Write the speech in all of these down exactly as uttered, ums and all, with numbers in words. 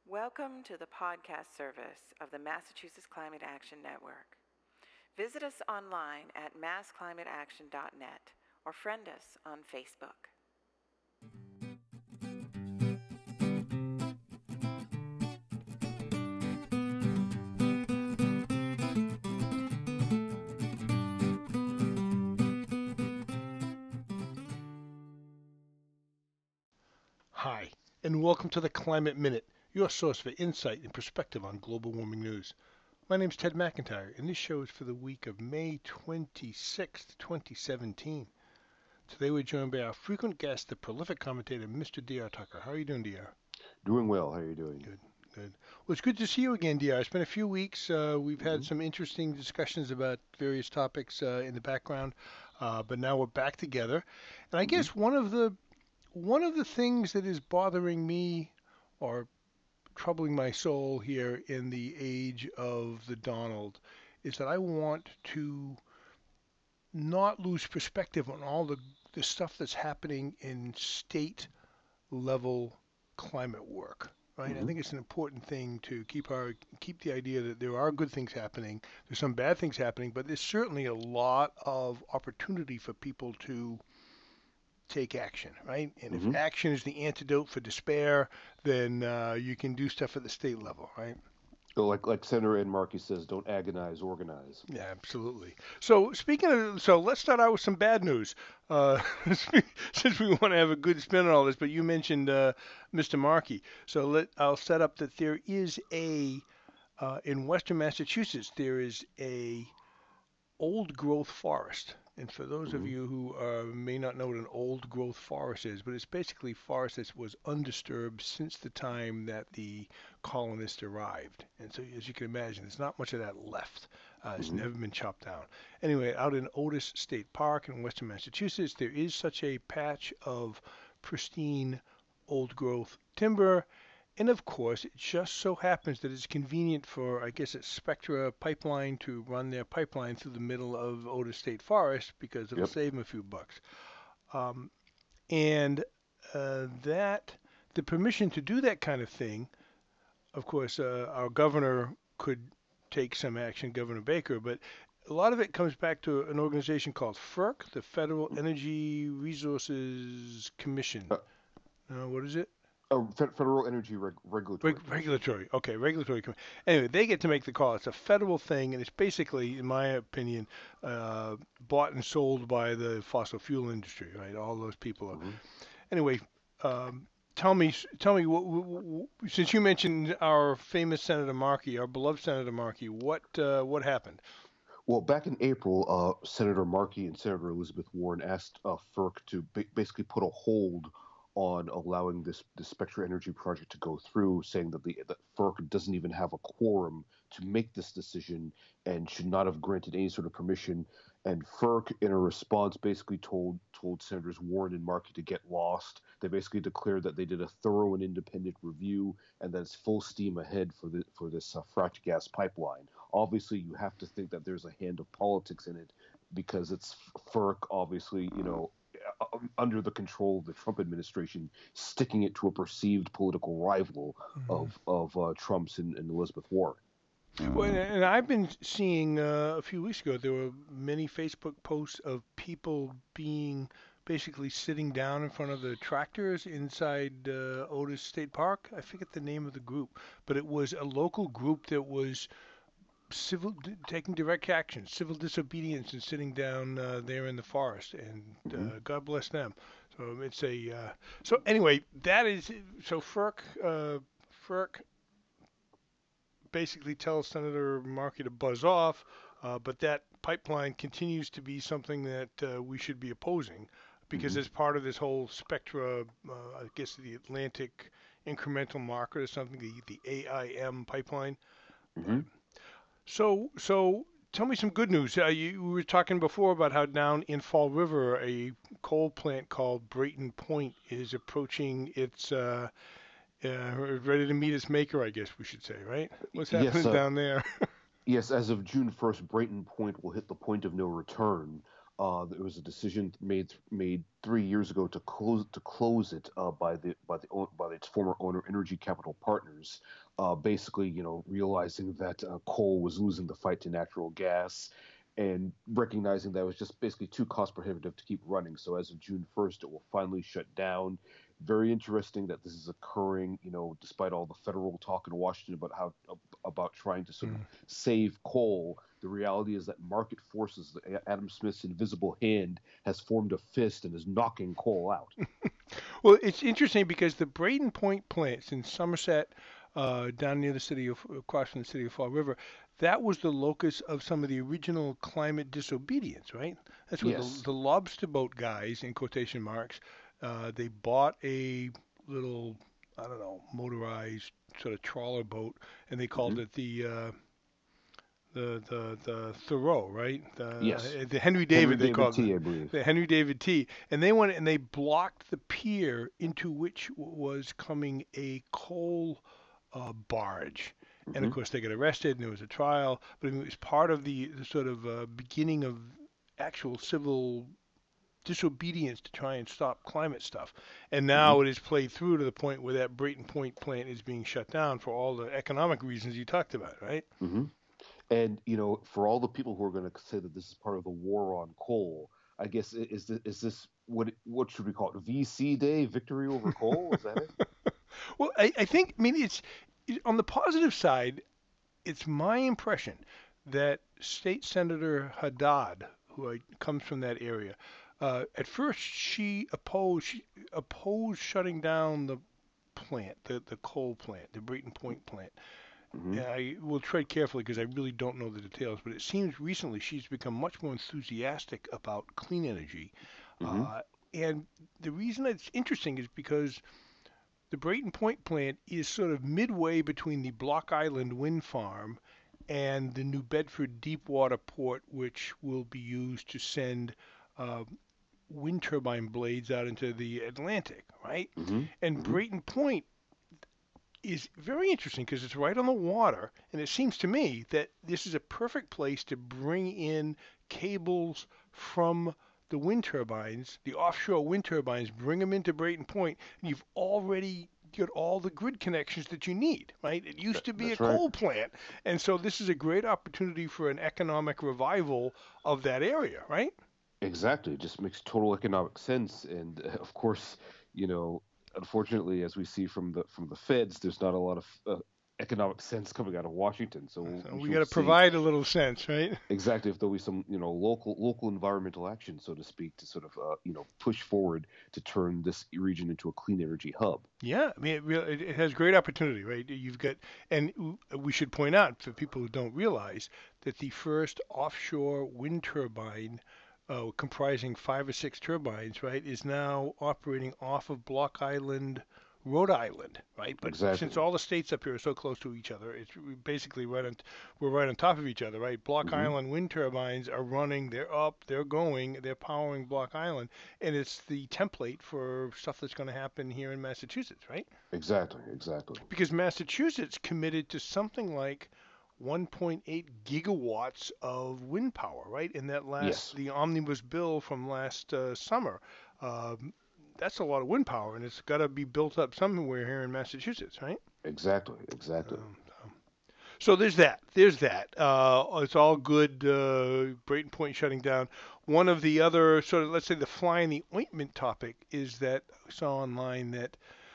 Welcome to the podcast service of the Massachusetts Climate Action Network. Visit us online at mass climate action dot net or friend us on Facebook. Hi, and welcome to the Climate Minute, your source for insight and perspective on global warming news. My name is Ted McIntyre, and this show is for the week of May twenty-sixth, twenty seventeen. Today we're joined by our frequent guest, the prolific commentator, Mister D R Tucker. How are you doing, D R? Doing well. How are you doing? Good, good. Well, it's good to see you again, D R. It's been a few weeks. Uh, we've had Mhm. some interesting discussions about various topics uh, in the background, uh, but now we're back together. And I Mhm. guess one of the one of the things that is bothering me or troubling my soul here in the age of the Donald is that I want to not lose perspective on all the, the stuff that's happening in state level climate work. Right? I Mhm. think it's an important thing to keep our keep the idea that there are good things happening. There's some bad things happening, but there's certainly a lot of opportunity for people to take action, right? And if Mhm. action is the antidote for despair, then uh, you can do stuff at the state level, right? So like like Senator Ed Markey says, don't agonize, organize. Yeah, absolutely. So speaking of, so let's start out with some bad news. Uh, since we want to have a good spin on all this, but you mentioned uh, Mister Markey, so let I'll set up that there is a uh, in Western Massachusetts there is a old growth forest. And for those of Mhm. you who uh, may not know what an old growth forest is, but it's basically forest that was undisturbed since the time that the colonists arrived. And so, as you can imagine, there's not much of that left. Uh, it's Mhm. never been chopped down. Anyway, out in Otis State Park in western Massachusetts, there is such a patch of pristine old growth timber, and of course, it just so happens that it's convenient for, I guess it's Spectra Pipeline to run their pipeline through the middle of Otis State Forest because it'll Yep. save them a few bucks. Um, and uh, that, the permission to do that kind of thing, of course, uh, our governor could take some action, Governor Baker, but a lot of it comes back to an organization called FERC, the Federal Energy Resources Commission. Uh, Uh, what is it? uh, Fe- Federal Energy Reg- Regulatory Reg- Commission. regulatory. Okay, regulatory. Com- anyway, they get to make the call. It's a federal thing, and it's basically, in my opinion, uh, bought and sold by the fossil fuel industry. Right? All those people are. Mhm. Anyway, um, tell me, tell me, wh- wh- wh- since you mentioned our famous Senator Markey, our beloved Senator Markey, what uh, what happened? Well, back in April, uh, Senator Markey and Senator Elizabeth Warren asked uh, FERC to ba- basically put a hold on allowing this, this Spectra Energy project to go through, saying that the that FERC doesn't even have a quorum to make this decision and should not have granted any sort of permission. And FERC, in a response, basically told told Senators Warren and Markey to get lost. They basically declared that they did a thorough and independent review and that it's full steam ahead for the for this uh, fracked gas pipeline. Obviously you have to think that there's a hand of politics in it because it's FERC, obviously, you know, uh, under the control of the Trump administration, sticking it to a perceived political rival Mhm. of of uh, Trump's and, and Elizabeth Warren. Well, and, and I've been seeing uh, a few weeks ago there were many Facebook posts of people being basically sitting down in front of the tractors inside uh, Otis State Park. I forget the name of the group, but it was a local group that was civil taking direct action, civil disobedience, and sitting down uh, there in the forest. And Hmm. uh, God bless them. So it's a uh, so anyway that is so FERC uh, FERC basically tells Senator Markey to buzz off, uh, but that pipeline continues to be something that uh, we should be opposing because Hmm. as part of this whole spectra, uh, I guess the Atlantic Incremental Market or something, the, the A I M pipeline. Hmm. Right. So, so tell me some good news. Uh, you we were talking before about how down in Fall River, a coal plant called Brayton Point is approaching its uh, uh, ready to meet its maker, I guess we should say, right? What's Yes, happening uh, down there? yes. As of June first, Brayton Point will hit the point of no return. Uh, there was a decision made made three years ago to close to close it uh, by the by the own- by its former owner, Energy Capital Partners. Uh, basically, you know, realizing that uh, coal was losing the fight to natural gas, and recognizing that it was just basically too cost prohibitive to keep running. So as of June first, it will finally shut down. Very interesting that this is occurring, you know, despite all the federal talk in Washington about how about trying to sort of Mm. save coal. The reality is that market forces, Adam Smith's invisible hand, has formed a fist and is knocking coal out. Well, it's interesting because the Braden Point plants in Somerset, uh, down near the city of, across from the city of Fall River, that was the locus of some of the original climate disobedience, right? That's where the, Yes. the lobster boat guys, in quotation marks, uh, they bought a little, I don't know, motorized sort of trawler boat, and they called Hmm. it the uh, the the the Thoreau, right? Yes. The the Henry Henry David they David called it, T, I believe. the Henry David T. And they went and they blocked the pier into which was coming a coal uh, barge. And of Hmm. course they got arrested and there was a trial, but I mean, it was part of the, the sort of uh, beginning of actual civil disobedience to try and stop climate stuff. And Hmm. now it has played through to the point where that Brayton Point plant is being shut down for all the economic reasons you talked about, right? Hmm. And you know, for all the people who are going to say that this is part of the war on coal, I guess i- is this, is this what what should we call it? V C Day, victory over coal? Is that it? Well, I, I think, I mean, it's it, on the positive side, it's my impression that State Senator Haddad, who I, comes from that area, uh, at first she opposed she opposed shutting down the plant, the, the coal plant, the Brayton Point plant. Hmm. And I will tread carefully because I really don't know the details, but it seems recently she's become much more enthusiastic about clean energy. Hmm. Uh, and the reason it's interesting is because the Brayton Point plant is sort of midway between the Block Island wind farm and the New Bedford deepwater port, which will be used to send uh, wind turbine blades out into the Atlantic, right? Hmm. And Hmm. Brayton Point is very interesting because it's right on the water, and it seems to me that this is a perfect place to bring in cables from the wind turbines, the offshore wind turbines, bring them into Brayton Point, and you've already got all the grid connections that you need, right? It used That, to be a that's right. coal plant, and so this is a great opportunity for an economic revival of that area, right? Exactly. It just makes total economic sense. And uh, of course, you know, unfortunately, as we see from the from the feds, there's not a lot of uh, economic sense coming out of Washington. So So we we got shall to see provide a little sense, right? exactly if there'll be some, you know, local local environmental action, so to speak, to sort of, uh, you know, push forward to turn this region into a clean energy hub. Yeah, I mean, it, really, it it has great opportunity, right? You've got, and w- we should point out for people who don't realize that the first offshore wind turbine, uh, comprising five or six turbines, right, is now operating off of Block Island, Rhode Island, right? But since Exactly. all the states up here are so close to each other, it's re- basically right on, we're right on top of each other, right? Block Hmm. Island wind turbines are running, they're up, they're going, they're powering Block Island, and it's the template for stuff that's going to happen here in Massachusetts, right? Exactly. Exactly. Because Massachusetts committed to something like one point eight gigawatts of wind power, right? In that last, Yes. the omnibus bill from last uh, summer. Um, that's a lot of wind power, and it's got to be built up somewhere here in Massachusetts, right? Exactly. Exactly. Um, um, so there's that. There's that. Uh, it's all good. Uh, Brayton Point shutting down. One of the other sort of, let's say, the fly in the ointment topic is that I saw online that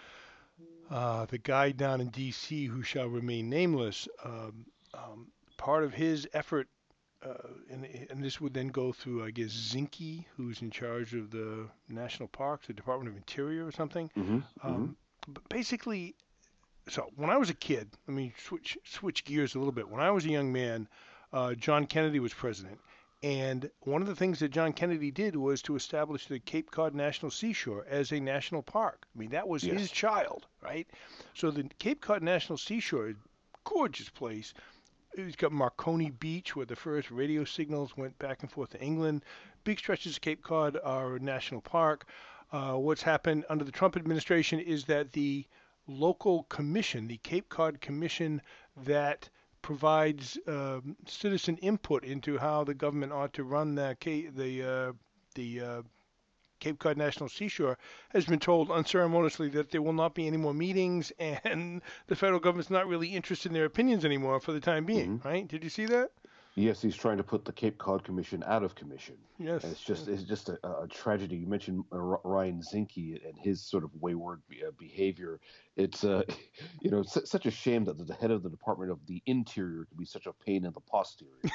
uh, the guy down in D C who shall remain nameless, um, um, part of his effort, uh, and, and this would then go through, I guess, Zinke, who's in charge of the national parks, the Department of Interior or something. Hmm. Hmm. Um, but basically, so when I was a kid, let me switch switch gears a little bit. When I was a young man, uh, John Kennedy was president, and one of the things that John Kennedy did was to establish the Cape Cod National Seashore as a national park. I mean, that was his Yes. child, right? So the Cape Cod National Seashore is a gorgeous place. It's got Marconi Beach, where the first radio signals went back and forth to England. Big stretches of Cape Cod are a national park. Uh, what's happened under the Trump administration is that the local commission, the Cape Cod Commission that provides um, citizen input into how the government ought to run the Ca- the uh, the uh, Cape Cod National Seashore, has been told unceremoniously that there will not be any more meetings, and the federal government's not really interested in their opinions anymore for the time being. Hmm. Right? Did you see that? Yes, he's trying to put the Cape Cod Commission out of commission, Yes. and it's just Yes. it's just a, a tragedy. You mentioned uh, R- Ryan Zinke and his sort of wayward be- uh, behavior. It's uh, you know, it's such a shame that the head of the Department of the Interior can be such a pain in the posterior.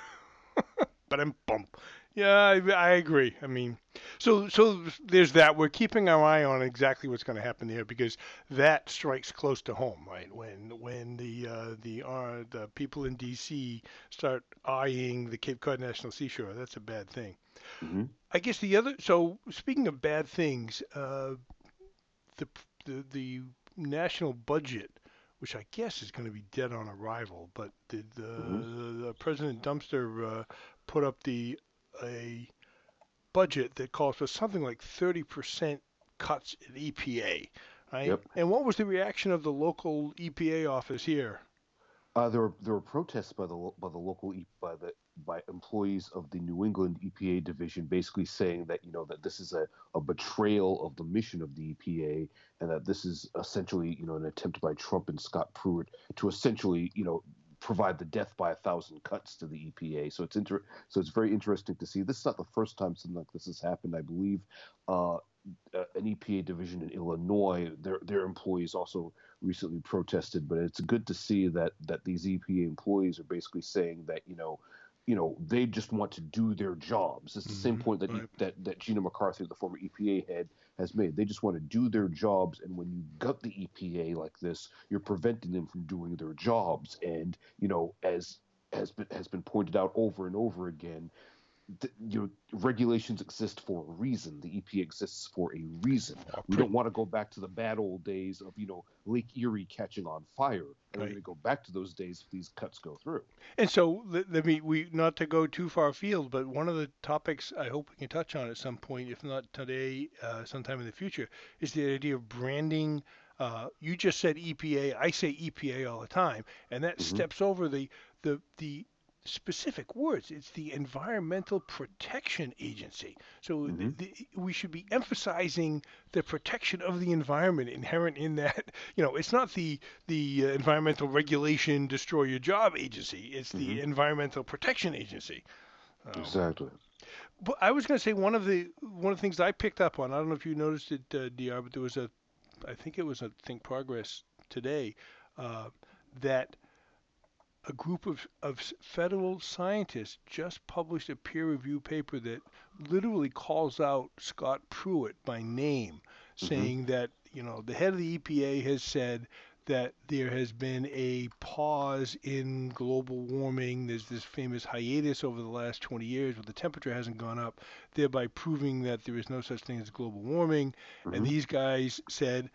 But I'm bump. Yeah, I, I agree. I mean, so so there's that. We're keeping our eye on exactly what's going to happen there because that strikes close to home, right? When when the uh, the uh, the people in D C start eyeing the Cape Cod National Seashore, that's a bad thing. Hmm. I guess the other. So speaking of bad things, uh, the the the national budget, which I guess is going to be dead on arrival, but the Hmm. the, the President Dumpster uh, put up the a budget that calls for something like thirty percent cuts in E P A, right? Yep. And what was the reaction of the local E P A office here? Uh, there were there were protests by the lo- by the local e- by the by employees of the New England E P A division, basically saying that you know that this is a, a betrayal of the mission of the E P A, and that this is essentially you know an attempt by Trump and Scott Pruitt to essentially you know provide the death by a thousand cuts to the E P A. So it's inter- so it's very interesting to see. This is not the first time something like this has happened. I believe uh, uh, an E P A division in Illinois, their their employees also recently protested. But it's good to see that that these E P A employees are basically saying that you know, you know, they just want to do their jobs. It's the same Hmm. point that e, Right. that that Gina McCarthy, the former E P A head, has made. They just want to do their jobs, and when you gut the E P A like this, you're preventing them from doing their jobs. And you know, as has been has been pointed out over and over again, th- you know, regulations exist for a reason. The E P A exists for a reason. Or We pre- don't want to go back to the bad old days of you know Lake Erie catching on fire, and we're going right. to go back to those days if these cuts go through. And so let, let me we not to go too far afield, but one of the topics I hope we can touch on at some point, if not today, uh, sometime in the future, is the idea of branding. Uh, you just said E P A. I say E P A all the time, and that Hmm. steps over the the the specific words. It's the Environmental Protection Agency. So the, Hmm. the, we should be emphasizing the protection of the environment inherent in that. You know, it's not the the uh, Environmental Regulation Destroy Your Job Agency. It's Hmm. the Environmental Protection Agency. Um, Exactly. but I was going to say one of the one of the things I picked up on. I don't know if you noticed it, uh, D R, but there was a, I think it was a Think Progress today, uh, that a group of, of federal scientists just published a peer review paper that literally calls out Scott Pruitt by name, Hmm. saying that, you know, the head of the E P A has said that there has been a pause in global warming. There's this famous hiatus over the last twenty years where the temperature hasn't gone up, thereby proving that there is no such thing as global warming. And Hmm. these guys said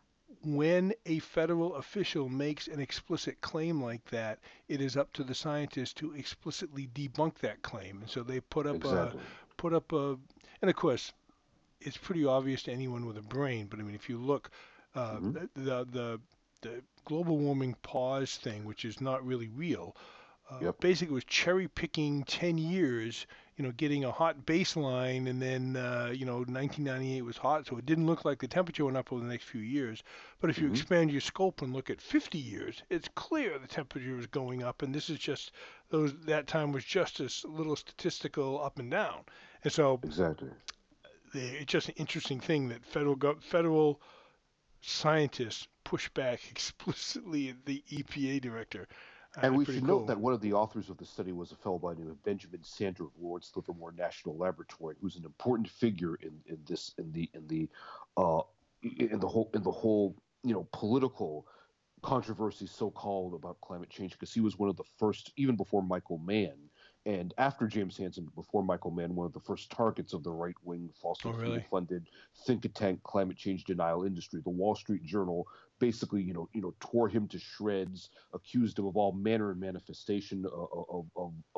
when a federal official makes an explicit claim like that, it is up to the scientists to explicitly debunk that claim. And so they put up a Exactly. put up a, and of course, it's pretty obvious to anyone with a brain. But I mean, if you look, uh, Hmm. the the the global warming pause thing, which is not really real, uh, Yep. basically was cherry picking ten years, you know, getting a hot baseline, and then, uh, you know, nineteen ninety-eight was hot, so it didn't look like the temperature went up over the next few years. But if you Hmm. expand your scope and look at fifty years, it's clear the temperature is going up, and this is just those that time was just a little statistical up and down. And so Exactly. the, it's just an interesting thing that federal gov- federal scientists push back explicitly at the E P A director. Uh, And it's we pretty should note cool. that one of the authors of the study was a fellow by the name of Benjamin Sander of Lawrence Livermore National Laboratory, who's an important figure in, in this in the in the uh, in the whole in the whole you know political controversy so called about climate change, because he was one of the first, even before Michael Mann and after James Hansen, before Michael Mann, one of the first targets of the right wing Oh, fossil fuel really? funded think tank climate change denial industry. The Wall Street Journal basically you know you know tore him to shreds, accused him of all manner and manifestation of of, of, of, of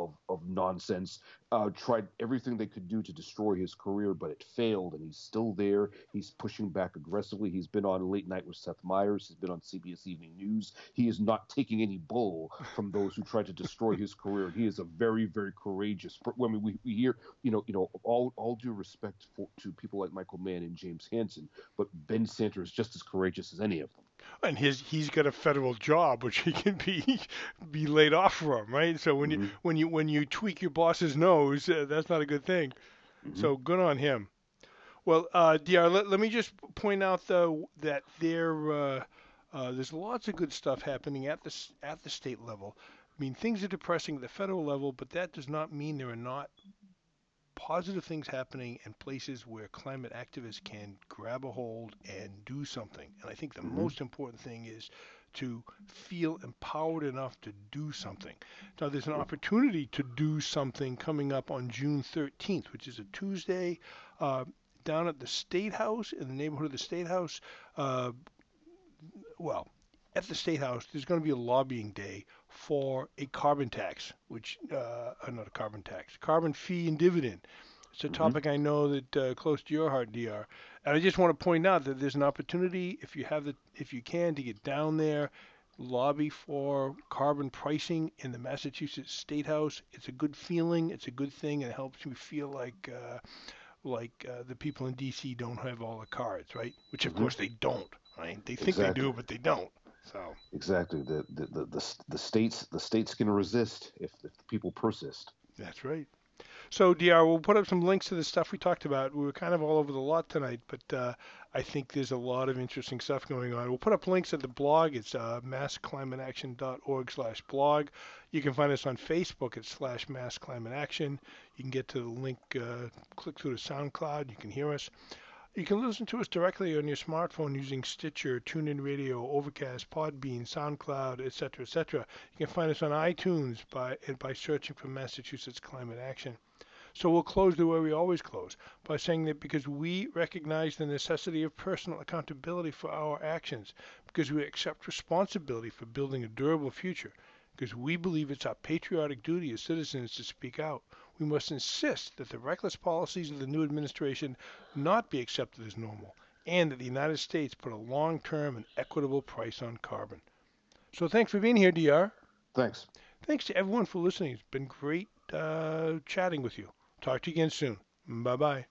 nonsense. Uh, tried everything they could do to destroy his career, but it failed, and he's still there. He's pushing back aggressively. He's been on Late Night with Seth Meyers. He's been on C B S Evening News. He is not taking any bull from those who tried to destroy his career. He is a very, very courageous. When we, we hear, you know, you know, all all due respect for, to people like Michael Mann and James Hansen, but Ben Santer is just as courageous as any of them. And his he's got a federal job which he can be be laid off from, right? So when mm-hmm. you when you when you tweak your boss's nose, uh, that's not a good thing. Mm-hmm. So good on him. Well, uh, D R, let, let me just point out though that there uh, uh, there's lots of good stuff happening at the at the state level. I mean, things are depressing at the federal level, but that does not mean there are not positive things happening in places where climate activists can grab a hold and do something. And I think the mm-hmm. most important thing is to feel empowered enough to do something. Now, there's an opportunity to do something coming up on June thirteenth, which is a Tuesday, uh, down at the State House, in the neighborhood of the State House. Uh, well, at the State House, there's going to be a lobbying day for a carbon tax, which, uh, not a carbon tax, carbon fee and dividend. It's a mm-hmm. topic I know that uh, close to your heart, D R. And I just want to point out that there's an opportunity, if you have the, if you can, to get down there, lobby for carbon pricing in the Massachusetts State House. It's a good feeling. It's a good thing. It helps you feel like, uh, like uh, the people in D C don't have all the cards, right? Which of mm-hmm. course they don't, right? They think exactly. they do, but they don't. So exactly, the the, the the the states the states can resist if, if the people persist. That's right. So D R, we'll put up some links to the stuff we talked about. We were kind of all over the lot tonight, but uh, I think there's a lot of interesting stuff going on. We'll put up links at the blog. It's uh, mass climate action dot org slash blog. You can find us on Facebook at slash massclimateaction. You can get to the link, uh, click through to SoundCloud. You can hear us. You can listen to us directly on your smartphone using Stitcher, TuneIn Radio, Overcast, Podbean, SoundCloud, et cetera, et cetera. You can find us on iTunes by by searching for Massachusetts Climate Action. So we'll close the way we always close, by saying that because we recognize the necessity of personal accountability for our actions, because we accept responsibility for building a durable future, because we believe it's our patriotic duty as citizens to speak out, we must insist that the reckless policies of the new administration not be accepted as normal, and that the United States put a long-term and equitable price on carbon. So thanks for being here, D R. Thanks. Thanks to everyone for listening. It's been great uh, chatting with you. Talk to you again soon. Bye-bye.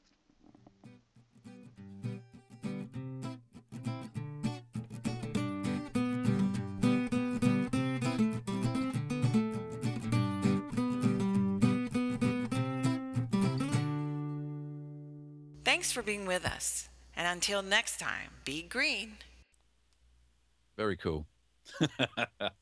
Thanks for being with us. And until next time, be green. Very cool.